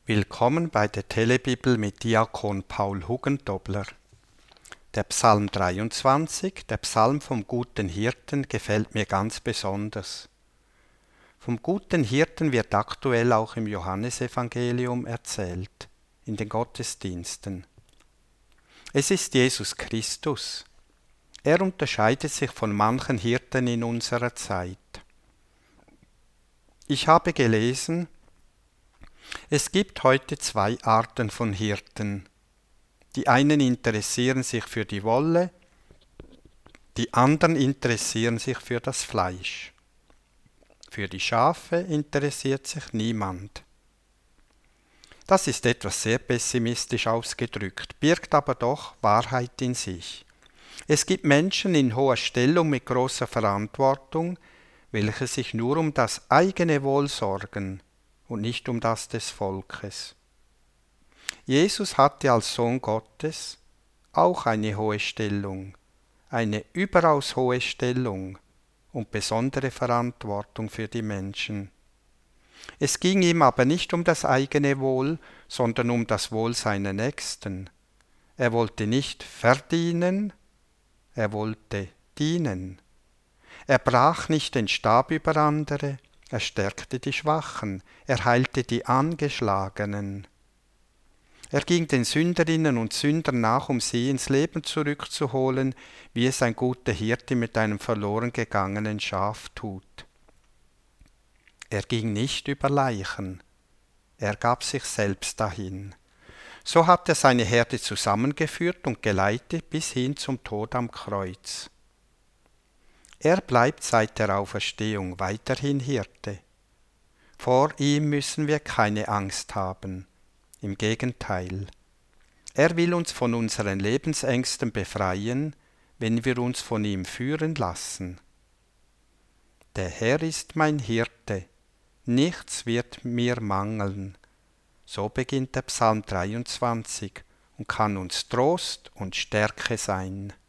Willkommen bei der Telebibel mit Diakon Paul Hugendobler. Der Psalm 23, der Psalm vom guten Hirten, gefällt mir ganz besonders. Vom guten Hirten wird aktuell auch im Johannesevangelium erzählt, in den Gottesdiensten. Es ist Jesus Christus. Er unterscheidet sich von manchen Hirten in unserer Zeit. Ich habe gelesen, es gibt heute zwei Arten von Hirten. Die einen interessieren sich für die Wolle, die anderen interessieren sich für das Fleisch. Für die Schafe interessiert sich niemand. Das ist etwas sehr pessimistisch ausgedrückt, birgt aber doch Wahrheit in sich. Es gibt Menschen in hoher Stellung mit großer Verantwortung, welche sich nur um das eigene Wohl sorgen und nicht um das des Volkes. Jesus hatte als Sohn Gottes auch eine hohe Stellung, eine überaus hohe Stellung und besondere Verantwortung für die Menschen. Es ging ihm aber nicht um das eigene Wohl, sondern um das Wohl seiner Nächsten. Er wollte nicht verdienen, er wollte dienen. Er brach nicht den Stab über andere, er stärkte die Schwachen, er heilte die Angeschlagenen. Er ging den Sünderinnen und Sündern nach, um sie ins Leben zurückzuholen, wie es ein guter Hirte mit einem verloren gegangenen Schaf tut. Er ging nicht über Leichen, er gab sich selbst dahin. So hat er seine Herde zusammengeführt und geleitet bis hin zum Tod am Kreuz. Er bleibt seit der Auferstehung weiterhin Hirte. Vor ihm müssen wir keine Angst haben. Im Gegenteil. Er will uns von unseren Lebensängsten befreien, wenn wir uns von ihm führen lassen. Der Herr ist mein Hirte, nichts wird mir mangeln. So beginnt der Psalm 23 und kann uns Trost und Stärke sein.